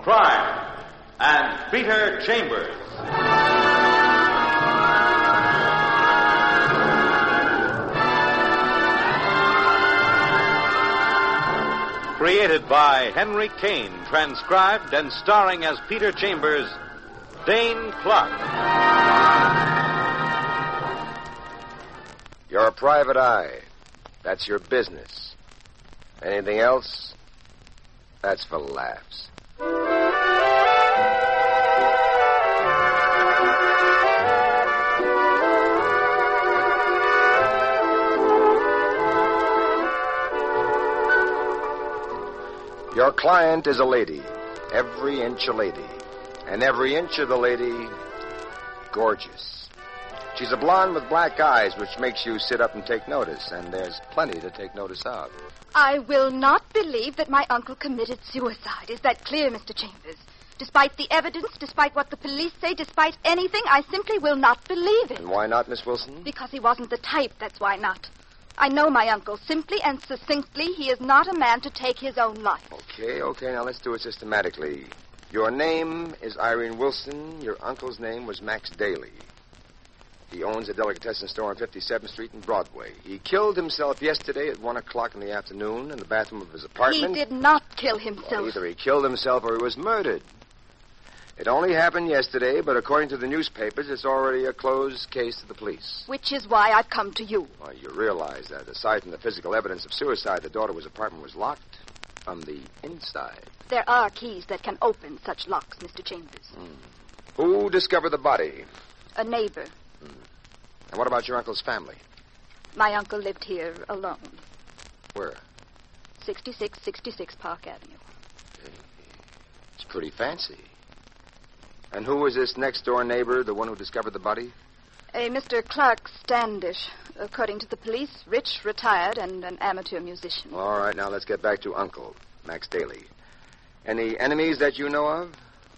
Crime and Peter Chambers. Created by Henry Kane, transcribed and starring as Peter Chambers, Dane Clark. You're a private eye. That's your business. Anything else? That's for laughs. Your client is a lady, every inch a lady, and every inch of the lady, gorgeous. She's a blonde with black eyes, which makes you sit up and take notice, and there's plenty to take notice of. I will not believe that my uncle committed suicide. Is that clear, Mr. Chambers? Despite the evidence, despite what the police say, despite anything, I simply will not believe it. And why not, Miss Wilson? Because he wasn't the type, that's why not. I know my uncle. Simply and succinctly, he is not a man to take his own life. Okay, now let's do it systematically. Your name is Irene Wilson. Your uncle's name was Max Daly. He owns a delicatessen store on 57th Street and Broadway. He killed himself yesterday at 1 o'clock in the afternoon in the bathroom of his apartment. He did not kill himself. Well, either he killed himself or he was murdered. It only happened yesterday, but according to the newspapers, it's already a closed case to the police. Which is why I've come to you. Well, you realize that aside from the physical evidence of suicide, the door to his apartment was locked from the inside. There are keys that can open such locks, Mr. Chambers. Who discovered the body? A neighbor. And what about your uncle's family? My uncle lived here alone. Where? 6666 Park Avenue. It's pretty fancy. And who was this next-door neighbor, the one who discovered the body? A Mr. Clark Standish. According to the police, rich, retired, and an amateur musician. All right, now let's get back to Uncle, Max Daly. Any enemies that you know of?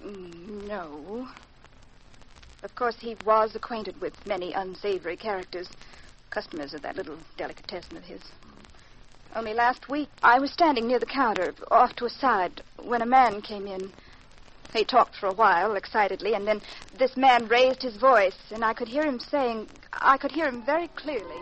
No. Of course, he was acquainted with many unsavory characters, customers of that little delicatessen of his. Only last week, I was standing near the counter, off to a side, when a man came in. He talked for a while, excitedly, and then this man raised his voice, and I could hear him very clearly.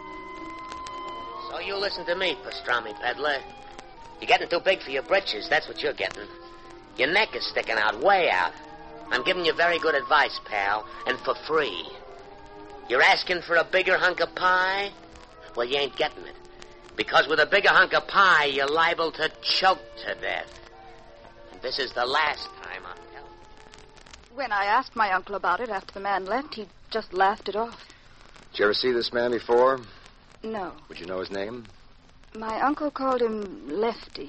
So you listen to me, pastrami peddler. You're getting too big for your britches, that's what you're getting. Your neck is sticking out, way out. I'm giving you very good advice, pal, and for free. You're asking for a bigger hunk of pie? Well, you ain't getting it. Because with a bigger hunk of pie, you're liable to choke to death. And this is the last time I'm telling you. When I asked my uncle about it after the man left, he just laughed it off. Did you ever see this man before? No. Would you know his name? My uncle called him Lefty.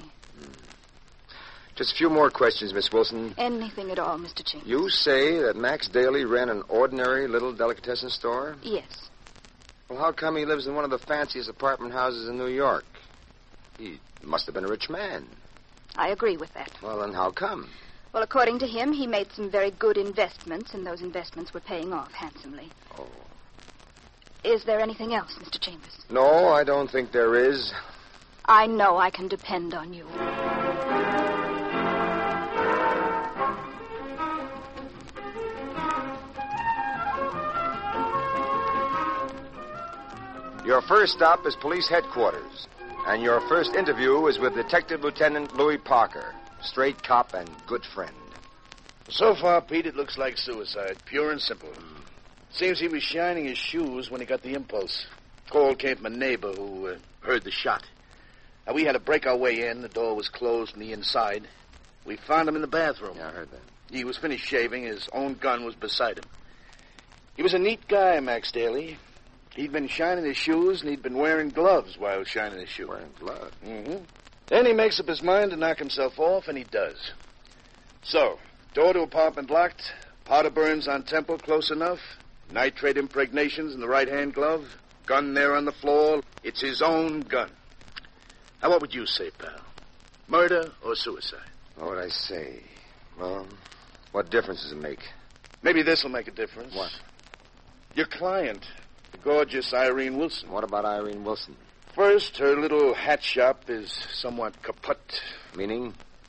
Just a few more questions, Miss Wilson. Anything at all, Mr. Chambers. You say that Max Daly ran an ordinary little delicatessen store? Yes. Well, how come he lives in one of the fanciest apartment houses in New York? He must have been a rich man. I agree with that. Well, then how come? Well, according to him, he made some very good investments, and those investments were paying off handsomely. Oh. Is there anything else, Mr. Chambers? No, I don't think there is. I know I can depend on you. Your first stop is police headquarters, and your first interview is with Detective Lieutenant Louis Parker, straight cop and good friend. So far, Pete, it looks like suicide, pure and simple. Seems he was shining his shoes when he got the impulse. Call came from a neighbor who heard the shot. Now, we had to break our way in. The door was closed from the inside. We found him in the bathroom. Yeah, I heard that. He was finished shaving. His own gun was beside him. He was a neat guy, Max Daly. He'd been shining his shoes, and he'd been wearing gloves while shining his shoes. Wearing gloves? Mm-hmm. Then he makes up his mind to knock himself off, and he does. So, door to apartment locked, powder burns on temple close enough, nitrate impregnations in the right-hand glove, gun there on the floor. It's his own gun. Now, what would you say, pal? Murder or suicide? What would I say? Well, what difference does it make? Maybe this will make a difference. What? Your client, the gorgeous Irene Wilson. What about Irene Wilson? First, her little hat shop is somewhat kaput. Meaning?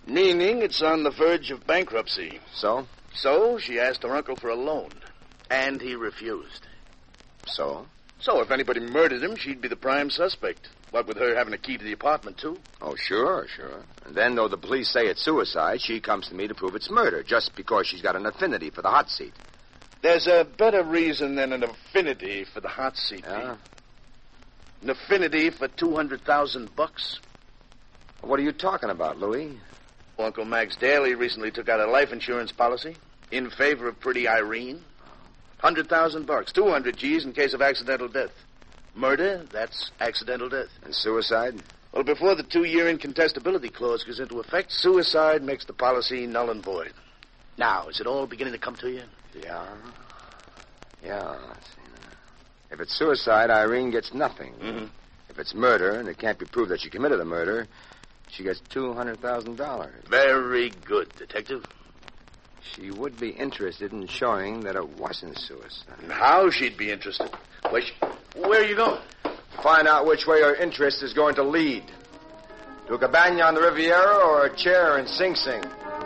Meaning it's on the verge of bankruptcy. So? So she asked her uncle for a loan, and he refused. So? So if anybody murdered him, she'd be the prime suspect. What with her having a key to the apartment, too? Oh, sure. And then, though the police say it's suicide, she comes to me to prove it's murder, just because she's got an affinity for the hot seat. There's a better reason than an affinity for the hot seat. Yeah? Pete. An affinity for $200,000. What are you talking about, Louis? Uncle Max Daly recently took out a life insurance policy in favor of pretty Irene. $100,000, 200 G's in case of accidental death. Murder, that's accidental death. And suicide? Well, before the 2-year incontestability clause goes into effect, suicide makes the policy null and void. Now, is it all beginning to come to you? Yeah. Let's see. If it's suicide, Irene gets nothing. Mm-hmm. If it's murder, and it can't be proved that she committed the murder, she gets $200,000. Very good, Detective. She would be interested in showing that it wasn't suicide. And how she'd be interested? Where are you going? Find out which way her interest is going to lead. To a cabana on the Riviera or a chair in Sing Sing.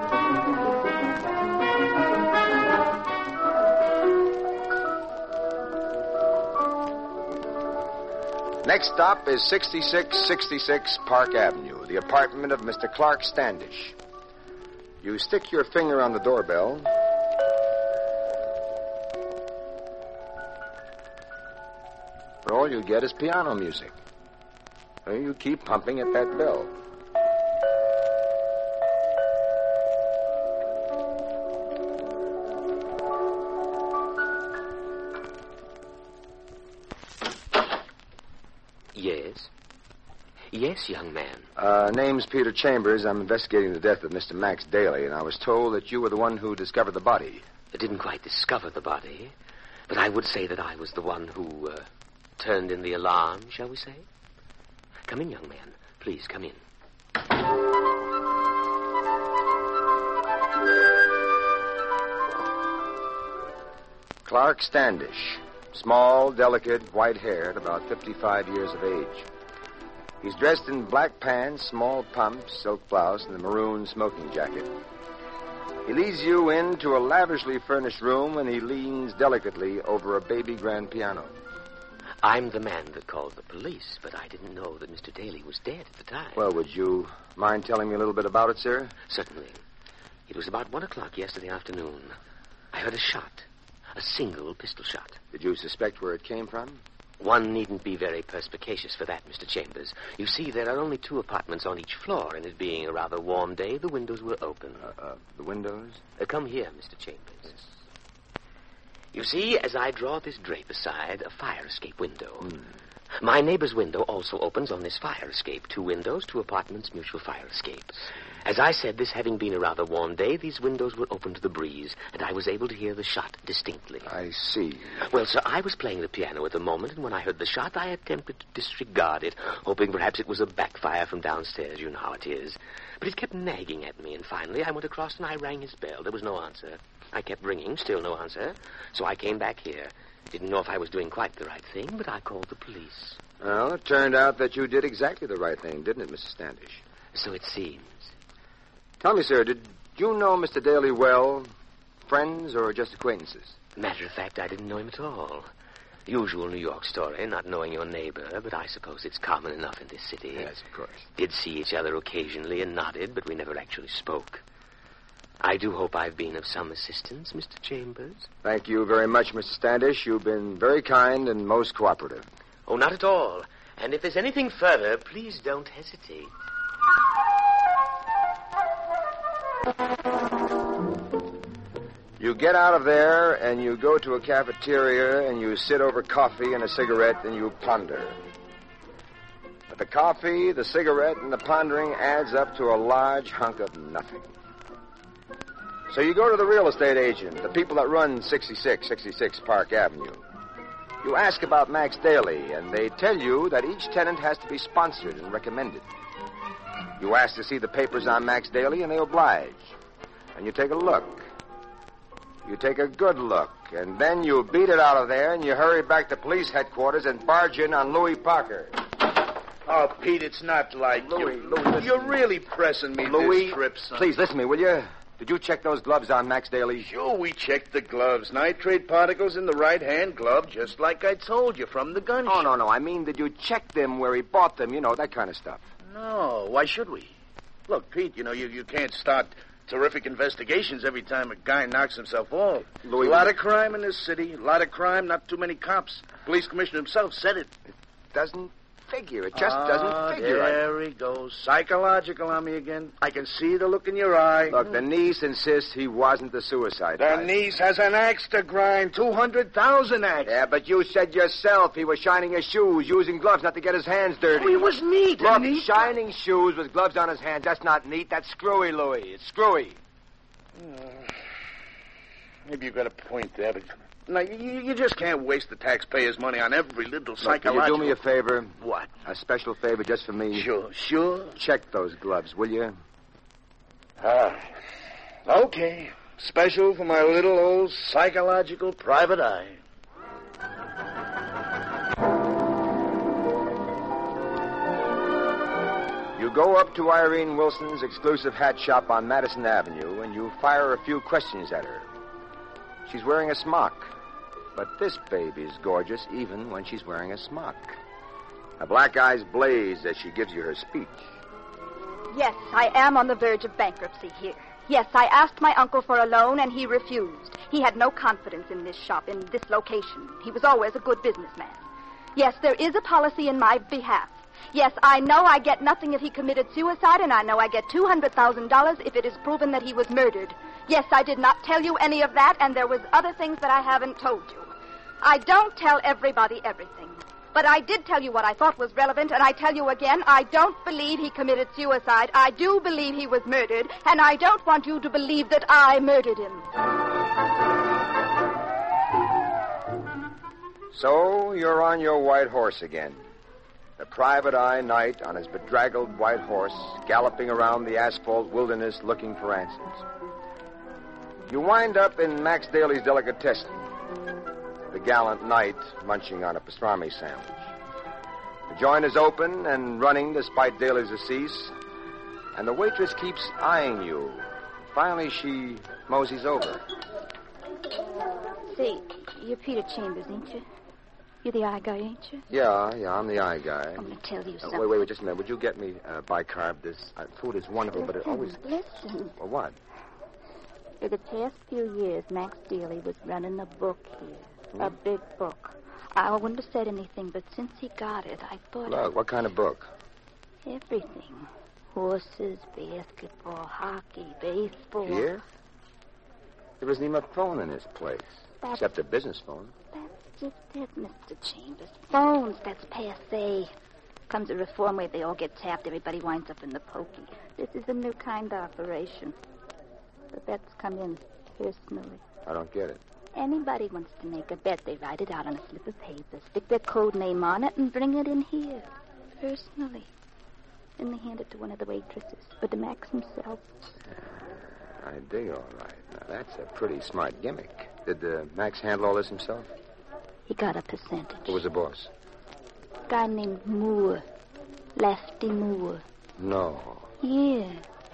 Next stop is 6666 Park Avenue, the apartment of Mr. Clark Standish. You stick your finger on the doorbell. But all you get is piano music. So you keep pumping at that bell. Yes? Yes, young man. Name's Peter Chambers. I'm investigating the death of Mr. Max Daly, and I was told that you were the one who discovered the body. I didn't quite discover the body, but I would say that I was the one who turned in the alarm, shall we say? Come in, young man. Please, come in. Clark Standish. Small, delicate, white-haired, about 55 years of age. He's dressed in black pants, small pumps, silk blouse, and a maroon smoking jacket. He leads you into a lavishly furnished room, and he leans delicately over a baby grand piano. I'm the man that called the police, but I didn't know that Mr. Daly was dead at the time. Well, would you mind telling me a little bit about it, sir? Certainly. It was about 1 o'clock yesterday afternoon. I heard a shot. A single pistol shot. Did you suspect where it came from? One needn't be very perspicacious for that, Mr. Chambers. You see, there are only 2 apartments on each floor, and it being a rather warm day, the windows were open. The windows? Come here, Mr. Chambers. Yes. You see, as I draw this drape aside, a fire escape window. My neighbor's window also opens on this fire escape. 2 windows, 2 apartments, mutual fire escape. As I said, this having been a rather warm day, these windows were open to the breeze, and I was able to hear the shot distinctly. I see. Well, sir, I was playing the piano at the moment, and when I heard the shot, I attempted to disregard it, hoping perhaps it was a backfire from downstairs. You know how it is. But it kept nagging at me, and finally I went across and I rang his bell. There was no answer. I kept ringing, still no answer. So I came back here. Didn't know if I was doing quite the right thing, but I called the police. Well, it turned out that you did exactly the right thing, didn't it, Mrs. Standish? So it seems. Tell me, sir, did you know Mr. Daly well? Friends or just acquaintances? Matter of fact, I didn't know him at all. Usual New York story, not knowing your neighbor, but I suppose it's common enough in this city. Yes, of course. Did see each other occasionally and nodded, but we never actually spoke. I do hope I've been of some assistance, Mr. Chambers. Thank you very much, Mr. Standish. You've been very kind and most cooperative. Oh, not at all. And if there's anything further, please don't hesitate. You get out of there and you go to a cafeteria and you sit over coffee and a cigarette and you ponder. But the coffee, the cigarette, and the pondering adds up to a large hunk of nothing. So you go to the real estate agent, the people that run 6666 Park Avenue. You ask about Max Daly, and they tell you that each tenant has to be sponsored and recommended. You ask to see the papers on Max Daly, and they oblige. And you take a look. You take a good look, and then you beat it out of there, and you hurry back to police headquarters and barge in on Louis Parker. Oh, Pete, it's not like Louis, you. Louis, listen. You're really pressing me Louis, this trip, son. please listen to me, will you? Did you check those gloves on Max Daly? Sure, we checked the gloves. Nitrate particles in the right-hand glove, just like I told you, from the gun shop. No. I mean, did you check them where he bought them? You know, that kind of stuff. No, why should we? Look, Pete, you can't start terrific investigations every time a guy knocks himself off. Louis, a lot of crime in this city. A lot of crime, not too many cops. Police commissioner himself said it. Doesn't figure. It just doesn't figure. There he goes. Psychological on me again. I can see the look in your eye. Look, the niece insists he wasn't the suicide The type. niece has an axe to grind. 200,000 axe. Yeah, but you said yourself he was shining his shoes, using gloves not to get his hands dirty. Oh, he was neat. Look, neat. shining shoes with gloves on his hands, that's not neat. That's screwy, Louis. It's screwy. Maybe you've got a point there, but... No, you just can't waste the taxpayers' money on every little Look, psychological... will you do me a favor? What? A special favor just for me? Sure. Check those gloves, will you? Okay. Special for my little old psychological private eye. You go up to Irene Wilson's exclusive hat shop on Madison Avenue, and you fire a few questions at her. She's wearing a smock, but this baby's gorgeous even when she's wearing a smock. Her black eyes blaze as she gives you her speech. Yes, I am on the verge of bankruptcy here. Yes, I asked my uncle for a loan, and he refused. He had no confidence in this shop, in this location. He was always a good businessman. Yes, there is a policy in my behalf. Yes, I know I get nothing if he committed suicide, and I know I get $200,000 if it is proven that he was murdered. Yes, I did not tell you any of that, and there was other things that I haven't told you. I don't tell everybody everything. But I did tell you what I thought was relevant, and I tell you again, I don't believe he committed suicide. I do believe he was murdered, and I don't want you to believe that I murdered him. So you're on your white horse again. The private eye knight on his bedraggled white horse, galloping around the asphalt wilderness looking for answers. You wind up in Max Daly's delicatessen. The gallant knight munching on a pastrami sandwich. The joint is open and running despite Daly's decease, and the waitress keeps eyeing you. Finally, she moseys over. Say, you're Peter Chambers, ain't you? You're the eye guy, ain't you? Yeah, I'm the eye guy. I'm going to tell you something. Wait, just a minute. Would you get me bicarb? This food is wonderful, but it always... Listen. Well, what? For the past few years, Max Daly was running a book here. A big book. I wouldn't have said anything, but since he got it, I thought... Look, what kind of book? Everything. Horses, basketball, hockey, baseball. Here? There isn't even a phone in this place. Except a business phone. That's just it, Mr. Chambers. Phones, that's passé. Comes a reform where they all get tapped, everybody winds up in the pokey. This is a new kind of operation. The bets come in personally. I don't get it. Anybody wants to make a bet, they write it out on a slip of paper, stick their code name on it, and bring it in here. Personally. Then they hand it to one of the waitresses, or to Max himself. I dig, all right. Now, that's a pretty smart gimmick. Did Max handle all this himself? He got a percentage. Who was the boss? A guy named Moore. Lefty Moore. No. Yeah.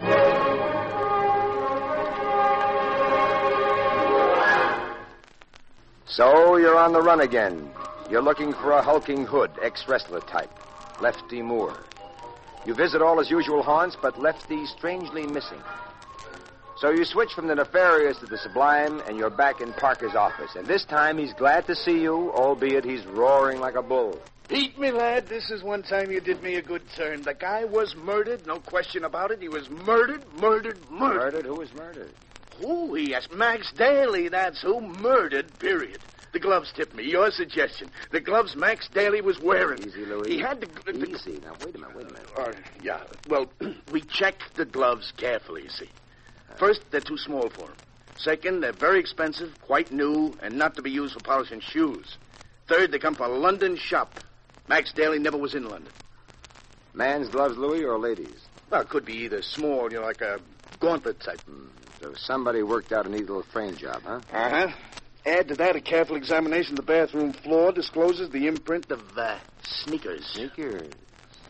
So you're on the run again. You're looking for a hulking hood, ex-wrestler type. Lefty Moore. You visit all his usual haunts, but Lefty's strangely missing. So you switch from the nefarious to the sublime, and you're back in Parker's office. And this time he's glad to see you, albeit he's roaring like a bull. Pete, me lad, this is one time you did me a good turn. The guy was murdered, no question about it. He was murdered. Murdered? Who was murdered? Who? Yes, Max Daly, that's who. Murdered, period. The gloves tipped me. Your suggestion. The gloves Max Daly was wearing. Easy, Louis. He had Easy. Now, wait a minute. Yeah. Well, we checked the gloves carefully, you see. First, they're too small for him. Second, they're very expensive, quite new, and not to be used for polishing shoes. Third, they come from a London shop. Max Daly never was in London. Man's gloves, Louis, or ladies? Well, it could be either small, like a gauntlet type. So somebody worked out a neat little frame job, huh? Uh-huh. Add to that a careful examination of the bathroom floor discloses the imprint of, sneakers. Sneakers?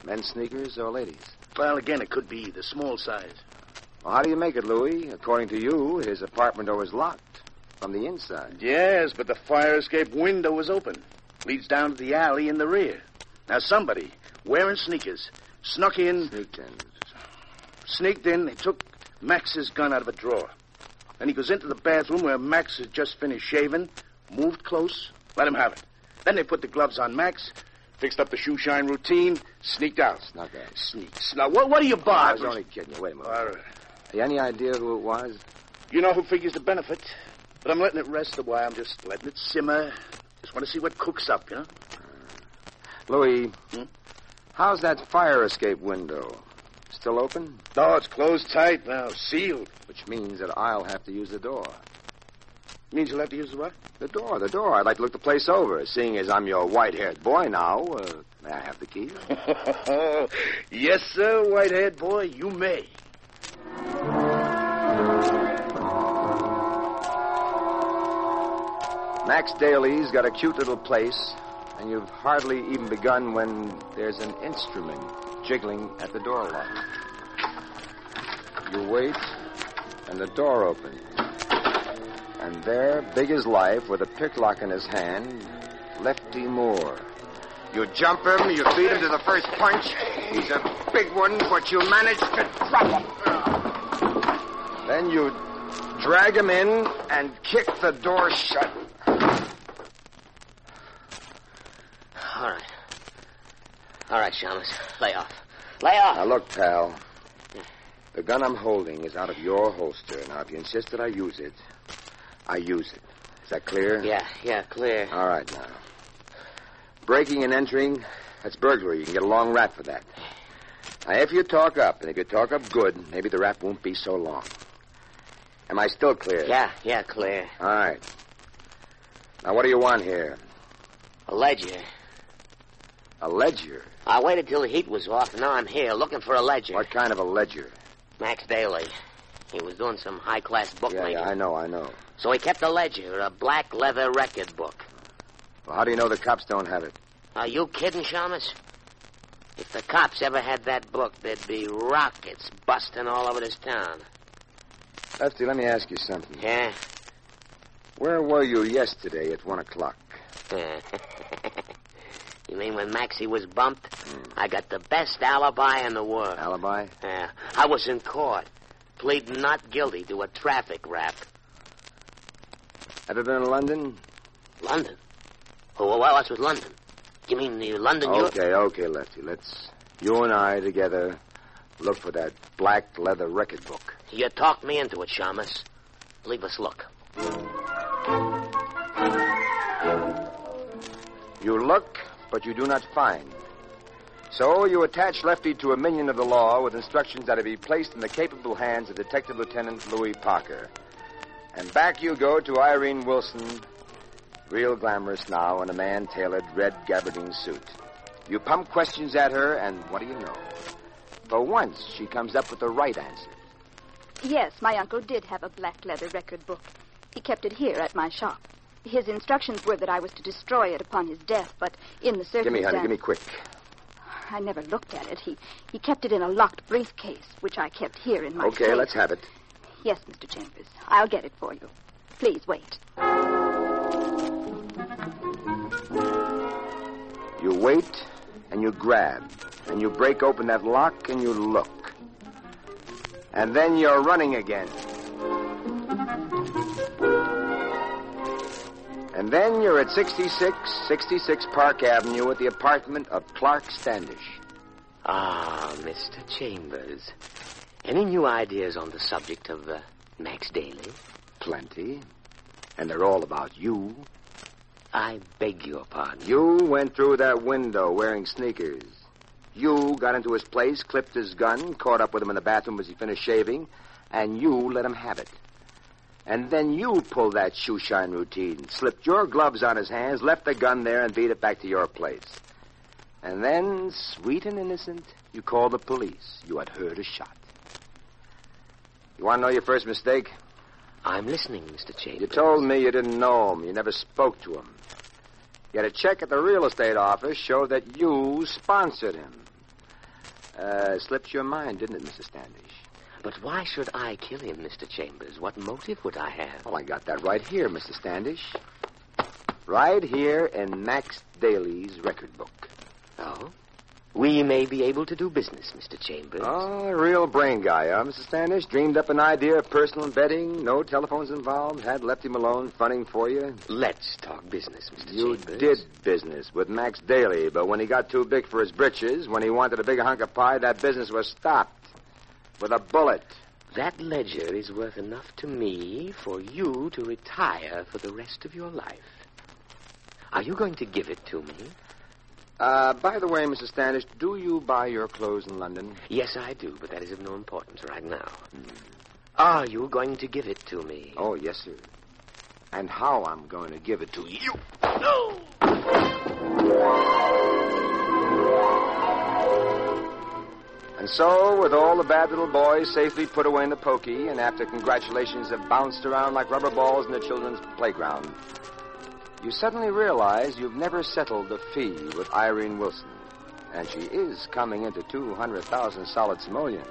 Men's sneakers or ladies? Well, again, it could be either. Small size. Well, how do you make it, Louis? According to you, his apartment door was locked from the inside. Yes, but the fire escape window was open. Leads down to the alley in the rear. Now, somebody, wearing sneakers, snuck in... Sneaked in. They took Max's gun out of a drawer. Then he goes into the bathroom where Max had just finished shaving, moved close, let him have it. Then they put the gloves on Max, fixed up the shoe shine routine, sneaked out. Snuck out. Snuck. What do you buy? I was only kidding you. Wait a minute. All right. Have you any idea who it was? You know who figures the benefit. But I'm letting it rest a while. I'm just letting it simmer. Just want to see what cooks up, you know? Louis, how's that fire escape window? Still open? No, it's closed tight now, sealed. Which means that I'll have to use the door. Means you'll have to use the what? The door. I'd like to look the place over. Seeing as I'm your white-haired boy now, may I have the key? Yes, sir, white-haired boy, you may. Max Daly's got a cute little place, and you've hardly even begun when there's an instrument jiggling at the door lock. You wait, and the door opens. And there, big as life, with a picklock in his hand, Lefty Moore. You jump him, you beat him to the first punch. He's a big one, but you manage to drop him. Then you drag him in and kick the door shut. All right, Shamus. Lay off. Lay off. Now, look, pal. The gun I'm holding is out of your holster. Now, if you insist that I use it, I use it. Is that clear? Yeah, clear. All right, now. Breaking and entering, that's burglary. You can get a long rap for that. Now, if you talk up, and if you talk up good, maybe the rap won't be so long. Am I still clear? Yeah, clear. All right. Now, what do you want here? A ledger. A ledger? I waited till the heat was off, and now I'm here looking for a ledger. What kind of a ledger? Max Daly. He was doing some high-class bookmaking. Yeah, I know. So he kept a ledger, a black leather record book. Well, how do you know the cops don't have it? Are you kidding, Shamus? If the cops ever had that book, there'd be rockets busting all over this town. Lefty, let me ask you something. Yeah? Where were you yesterday at 1 o'clock? You mean when Maxie was bumped? I got the best alibi in the world. Alibi? Yeah. I was in court, pleading not guilty to a traffic rap. Ever been to London? London? Oh, what's with London? You mean the London... Okay, Lefty. Let's, you and I together, look for that black leather record book. You talked me into it, Shamus. Leave us look. You look, but you do not find. So you attach Lefty to a minion of the law with instructions that it be placed in the capable hands of Detective Lieutenant Louis Parker. And back you go to Irene Wilson, real glamorous now in a man-tailored red gabardine suit. You pump questions at her, and what do you know? For once, she comes up with the right answer. Yes, my uncle did have a black leather record book. He kept it here at my shop. His instructions were that I was to destroy it upon his death, but in the circumstance... Give me, honey, give me quick. I never looked at it. He kept it in a locked briefcase, which I kept here in my Okay, safe. let's have it. Yes, Mr. Chambers. I'll get it for you. Please wait. You wait, and you grab, and you break open that lock, and you look. And then you're running again. And then you're at 66 Park Avenue at the apartment of Clark Standish. Ah, Mr. Chambers. Any new ideas on the subject of Max Daly? Plenty. And they're all about you. I beg your pardon. You went through that window wearing sneakers. You got into his place, clipped his gun, caught up with him in the bathroom as he finished shaving, and you let him have it. And then you pulled that shoe shine routine, slipped your gloves on his hands, left the gun there, and beat it back to your place. And then, sweet and innocent, you called the police. You had heard a shot. You want to know your first mistake? I'm listening, Mr. Chambers. You told me you didn't know him. You never spoke to him. Yet a check at the real estate office showed that you sponsored him. Slipped your mind, didn't it, Mr. Standish? But why should I kill him, Mr. Chambers? What motive would I have? Oh, I got that right here, Mr. Standish. Right here in Max Daly's record book. Oh? We may be able to do business, Mr. Chambers. Oh, a real brain guy, huh, Mr. Standish? Dreamed up an idea of personal betting, no telephones involved, had left him alone fronting for you. Let's talk business, Mr. You Chambers. did business with Max Daly, but when he got too big for his britches, when he wanted a bigger hunk of pie, that business was stopped. With a bullet. That ledger is worth enough to me for you to retire for the rest of your life. Are you going to give it to me? By the way, Mr. Standish, do you buy your clothes in London? Yes, I do, but that is of no importance right now. Are you going to give it to me? Oh, yes, sir. And how I'm going to give it to you. No! And so, with all the bad little boys safely put away in the pokey, and after congratulations have bounced around like rubber balls in the children's playground, you suddenly realize you've never settled the fee with Irene Wilson. And she is coming into 200,000 solid simoleons.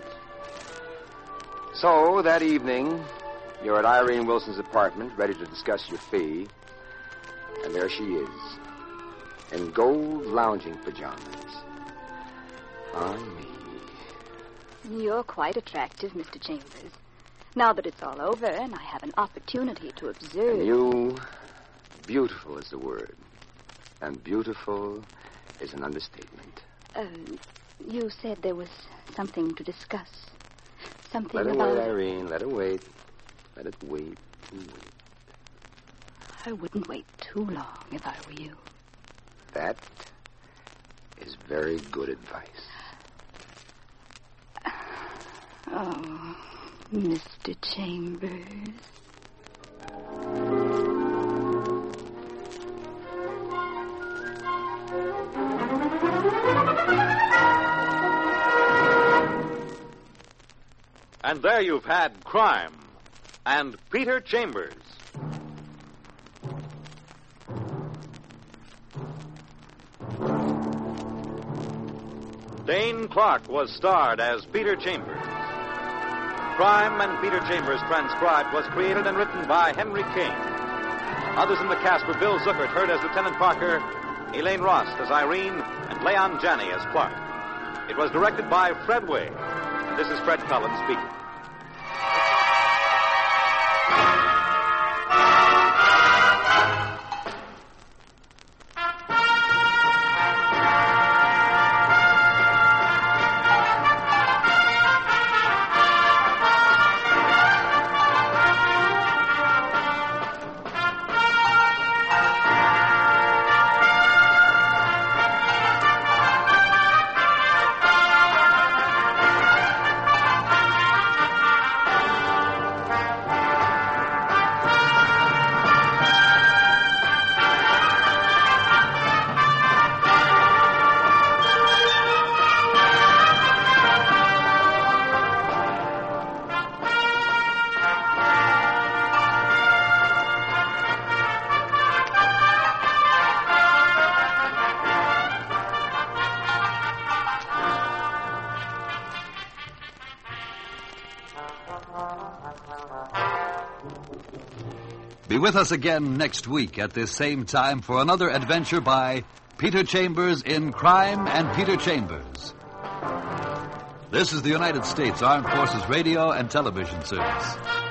So, that evening, you're at Irene Wilson's apartment, ready to discuss your fee. And there she is, in gold lounging pajamas. On me. You're quite attractive, Mr. Chambers. Now that it's all over and I have an opportunity to observe... And you, beautiful is the word. And beautiful is an understatement. You said there was something to discuss. Something Let her about... wait, Irene. Let her wait. Let it wait and wait. I wouldn't wait too long if I were you. That is very good advice. Oh, Mr. Chambers. And there you've had Crime and Peter Chambers. Dane Clark was starred as Peter Chambers. Crime and Peter Chambers Transcribed was created and written by Henry Kane. Others in the cast were Bill Zuckert, heard as Lieutenant Parker, Elaine Rost as Irene, and Leon Janney as Clark. It was directed by Fred Way. And this is Fred Collins speaking. Be with us again next week at this same time for another adventure by Peter Chambers in Crime and Peter Chambers. This is the United States Armed Forces Radio and Television Service.